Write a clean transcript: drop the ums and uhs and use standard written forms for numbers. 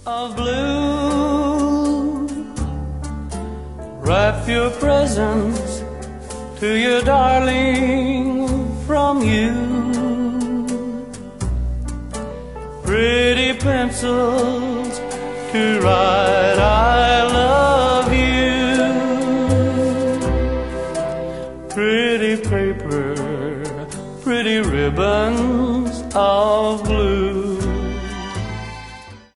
of blue. Wrap your presents to your darling from you. Pretty pencils to write I love you. Pretty paper, pretty ribbons of blue.